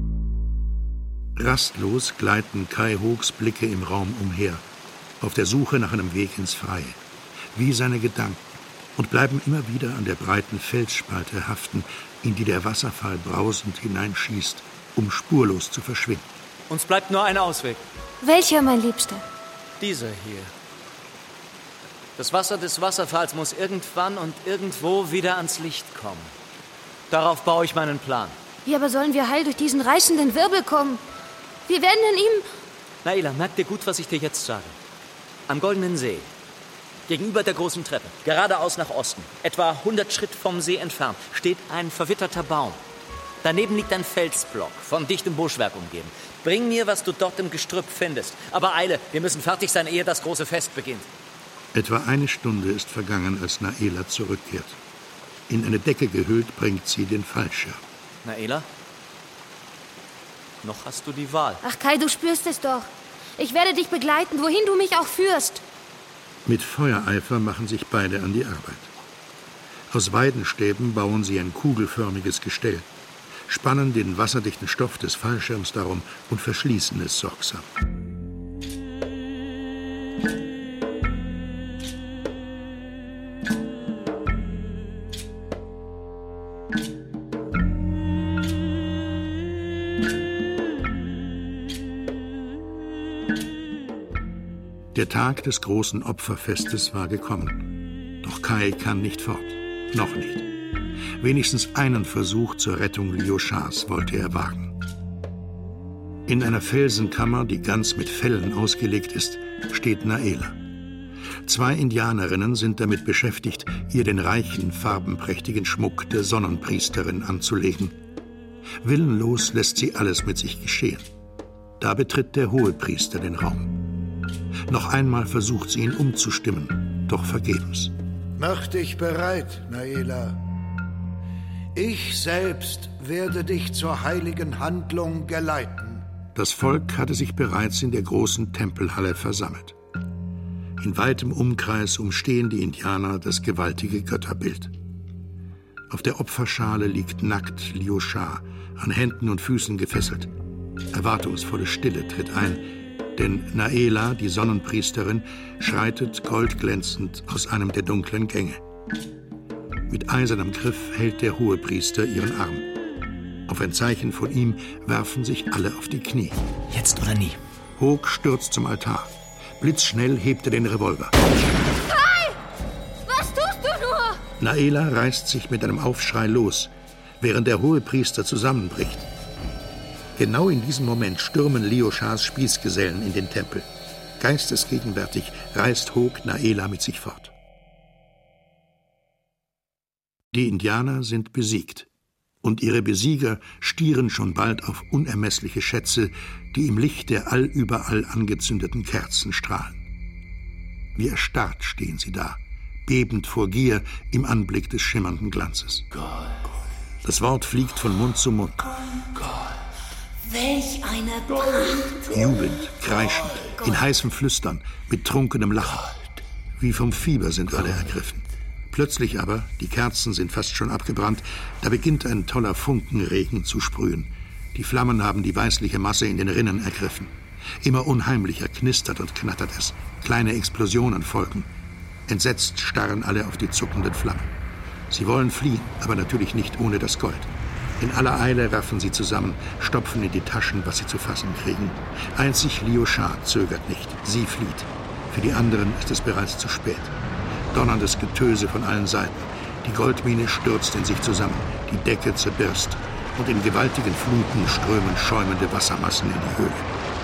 C: Rastlos gleiten Kai Hogs Blicke im Raum umher, auf der Suche nach einem Weg ins Freie, wie seine Gedanken, und bleiben immer wieder an der breiten Felsspalte haften, in die der Wasserfall brausend hineinschießt, um spurlos zu verschwinden.
D: Uns bleibt nur ein Ausweg.
J: Welcher, mein Liebster?
D: Dieser hier. Das Wasser des Wasserfalls muss irgendwann und irgendwo wieder ans Licht kommen. Darauf baue ich meinen Plan.
J: Wie aber sollen wir heil durch diesen reißenden Wirbel kommen? Wir werden in ihm...
D: Naela, merk dir gut, was ich dir jetzt sage. Am Goldenen See, gegenüber der großen Treppe, geradeaus nach Osten, etwa hundert Schritt vom See entfernt, steht ein verwitterter Baum. Daneben liegt ein Felsblock, von dichtem Buschwerk umgeben. Bring mir, was du dort im Gestrüpp findest. Aber eile, wir müssen fertig sein, ehe das große Fest beginnt.
C: Etwa eine Stunde ist vergangen, als Naela zurückkehrt. In eine Decke gehüllt bringt sie den Fallschirm.
D: Naela? Noch hast du die Wahl.
J: Ach Kai, du spürst es doch. Ich werde dich begleiten, wohin du mich auch führst.
C: Mit Feuereifer machen sich beide an die Arbeit. Aus Weidenstäben bauen sie ein kugelförmiges Gestell, spannen den wasserdichten Stoff des Fallschirms darum und verschließen es sorgsam. Der Tag des großen Opferfestes war gekommen. Doch Kai kann nicht fort. Noch nicht. Wenigstens einen Versuch zur Rettung Liushas wollte er wagen. In einer Felsenkammer, die ganz mit Fellen ausgelegt ist, steht Naela. Zwei Indianerinnen sind damit beschäftigt, ihr den reichen, farbenprächtigen Schmuck der Sonnenpriesterin anzulegen. Willenlos lässt sie alles mit sich geschehen. Da betritt der Hohepriester den Raum. Noch einmal versucht sie ihn umzustimmen, doch vergebens.
L: Mach dich bereit, Naela. Ich selbst werde dich zur heiligen Handlung geleiten.
C: Das Volk hatte sich bereits in der großen Tempelhalle versammelt. In weitem Umkreis umstehen die Indianer das gewaltige Götterbild. Auf der Opferschale liegt nackt Liusha, an Händen und Füßen gefesselt. Erwartungsvolle Stille tritt ein, denn Naela, die Sonnenpriesterin, schreitet goldglänzend aus einem der dunklen Gänge. Mit eisernem Griff hält der Hohepriester ihren Arm. Auf ein Zeichen von ihm werfen sich alle auf die Knie.
K: Jetzt oder nie.
C: Hook stürzt zum Altar. Blitzschnell hebt er den Revolver.
J: Kai! Was tust du nur?
C: Naela reißt sich mit einem Aufschrei los, während der Hohepriester zusammenbricht. Genau in diesem Moment stürmen Liushas Spießgesellen in den Tempel. Geistesgegenwärtig reißt Hook Naela mit sich fort. Die Indianer sind besiegt. Und ihre Besieger stieren schon bald auf unermessliche Schätze, die im Licht der allüberall angezündeten Kerzen strahlen. Wie erstarrt stehen sie da, bebend vor Gier im Anblick des schimmernden Glanzes. Das Wort fliegt von Mund zu Mund.
E: Welch eine Pracht!
C: Jubelnd, kreischend, in heißem Flüstern, mit trunkenem Lachen. Wie vom Fieber sind alle ergriffen. Plötzlich aber, die Kerzen sind fast schon abgebrannt, da beginnt ein toller Funkenregen zu sprühen. Die Flammen haben die weißliche Masse in den Rinnen ergriffen. Immer unheimlicher knistert und knattert es. Kleine Explosionen folgen. Entsetzt starren alle auf die zuckenden Flammen. Sie wollen fliehen, aber natürlich nicht ohne das Gold. In aller Eile raffen sie zusammen, stopfen in die Taschen, was sie zu fassen kriegen. Einzig Liusha zögert nicht. Sie flieht. Für die anderen ist es bereits zu spät. Donnerndes Getöse von allen Seiten. Die Goldmine stürzt in sich zusammen, die Decke zerbirst und in gewaltigen Fluten strömen schäumende Wassermassen in die Höhle.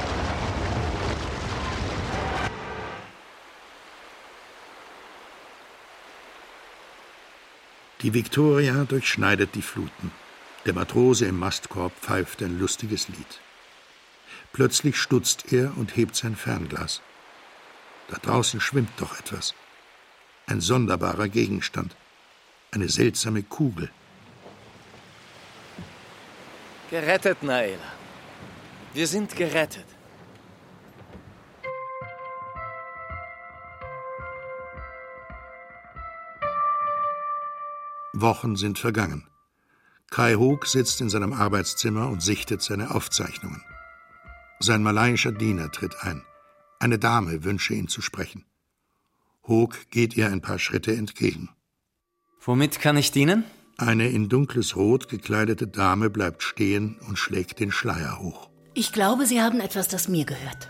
C: Die Victoria durchschneidet die Fluten. Der Matrose im Mastkorb pfeift ein lustiges Lied. Plötzlich stutzt er und hebt sein Fernglas. Da draußen schwimmt doch etwas. Ein sonderbarer Gegenstand. Eine seltsame Kugel.
D: Gerettet, Naela. Wir sind gerettet.
C: Wochen sind vergangen. Kai Hook sitzt in seinem Arbeitszimmer und sichtet seine Aufzeichnungen. Sein malaiischer Diener tritt ein. Eine Dame wünsche ihn zu sprechen. Hook geht ihr ein paar Schritte entgegen.
K: Womit kann ich dienen?
C: Eine in dunkles Rot gekleidete Dame bleibt stehen und schlägt den Schleier hoch.
E: Ich glaube, Sie haben etwas, das mir gehört.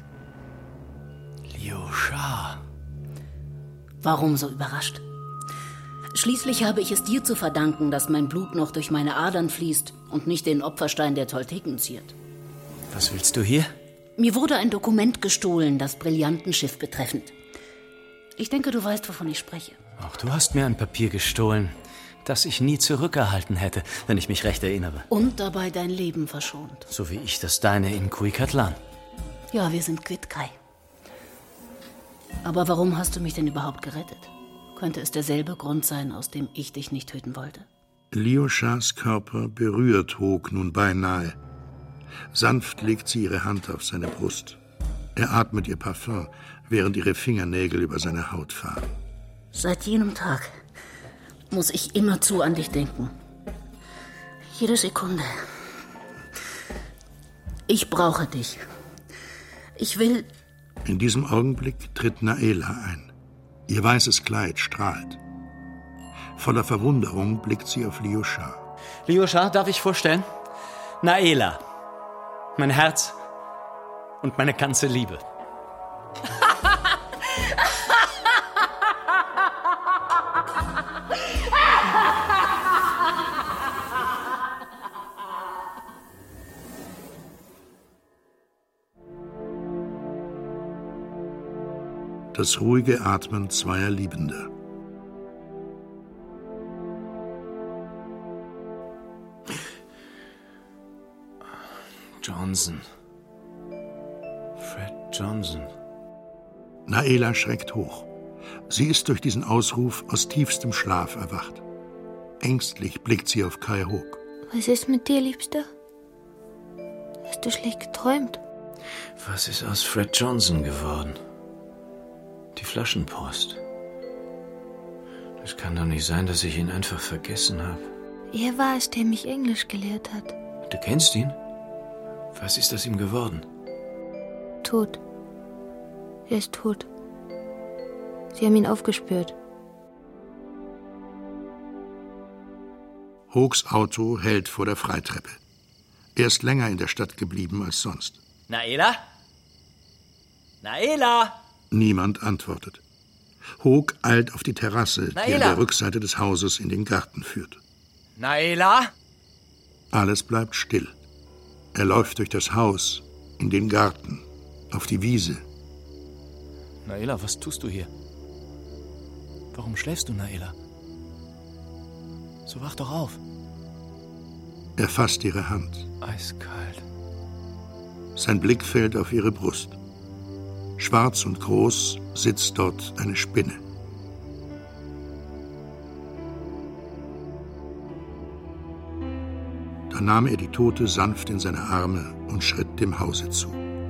K: Liusha.
E: Warum so überrascht? Schließlich habe ich es dir zu verdanken, dass mein Blut noch durch meine Adern fließt und nicht den Opferstein der Tolteken ziert.
K: Was willst du hier?
E: Mir wurde ein Dokument gestohlen, das Brillantenschiff betreffend. Ich denke, du weißt, wovon ich spreche.
K: Auch du hast mir ein Papier gestohlen, das ich nie zurückerhalten hätte, wenn ich mich recht erinnere.
E: Und dabei dein Leben verschont.
K: So wie ich das deine in Cuicatlan.
E: Ja, wir sind quitt, Kai. Aber warum hast du mich denn überhaupt gerettet? Könnte es derselbe Grund sein, aus dem ich dich nicht töten wollte?
C: Liushas Körper berührt Hook nun beinahe. Sanft legt sie ihre Hand auf seine Brust. Er atmet ihr Parfum, während ihre Fingernägel über seine Haut fahren.
E: Seit jenem Tag muss ich immerzu an dich denken. Jede Sekunde. Ich brauche dich. Ich will...
C: In diesem Augenblick tritt Naela ein. Ihr weißes Kleid strahlt. Voller Verwunderung blickt sie auf Liu Sha.
I: Liu Sha, darf ich vorstellen? Naela. Mein Herz und meine ganze Liebe.
C: Das ruhige Atmen zweier Liebender.
K: Johnson. Fred Johnson.
C: Naela schreckt hoch. Sie ist durch diesen Ausruf aus tiefstem Schlaf erwacht. Ängstlich blickt sie auf Kai Hook.
J: Was ist mit dir, Liebster? Hast du schlecht geträumt?
K: Was ist aus Fred Johnson geworden? Die Flaschenpost. Das kann doch nicht sein, dass ich ihn einfach vergessen habe.
J: Er war es, der mich Englisch gelehrt hat.
K: Du kennst ihn? Was ist aus ihm geworden?
J: Tot. Er ist tot. Sie haben ihn aufgespürt.
C: Hooks Auto hält vor der Freitreppe. Er ist länger in der Stadt geblieben als sonst.
D: Naela? Naela?
C: Niemand antwortet. Hook eilt auf die Terrasse, die
D: Naela?
C: an der Rückseite des Hauses in den Garten führt.
D: Naela?
C: Alles bleibt still. Er läuft durch das Haus, in den Garten, auf die Wiese.
K: Naela, was tust du hier? Warum schläfst du, Naela? So wach doch auf.
C: Er fasst ihre Hand.
K: Eiskalt.
C: Sein Blick fällt auf ihre Brust. Schwarz und groß sitzt dort eine Spinne. Da nahm er die Tote sanft in seine Arme und schritt dem Hause zu.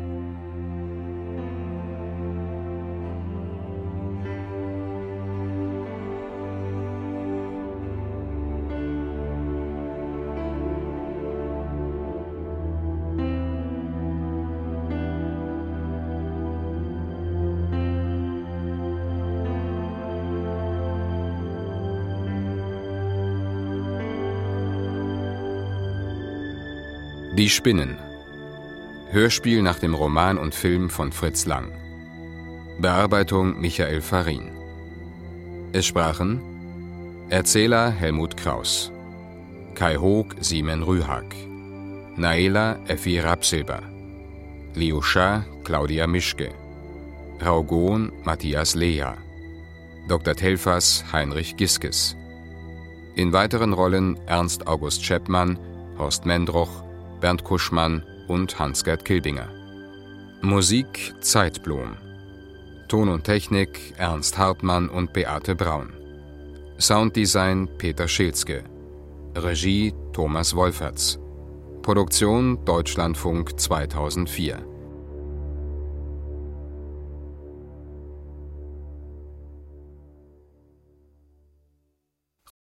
B: Die Spinnen. Hörspiel nach dem Roman und Film von Fritz Lang. Bearbeitung Michael Farin. Es sprachen Erzähler Helmut Kraus, Kai Hook Simon Rühag, Naela Effi Rapsilber, Liu Sha Claudia Mischke, Raugon Matthias Lea, Doktor Telfas Heinrich Giskes. In weiteren Rollen Ernst August Scheppmann, Horst Mendroch, Bernd Kuschmann und Hans-Gerd Kilbinger. Musik Zeitblom. Ton und Technik Ernst Hartmann und Beate Braun. Sounddesign Peter Schilzke. Regie Thomas Wolferts. Produktion Deutschlandfunk zweitausendvier.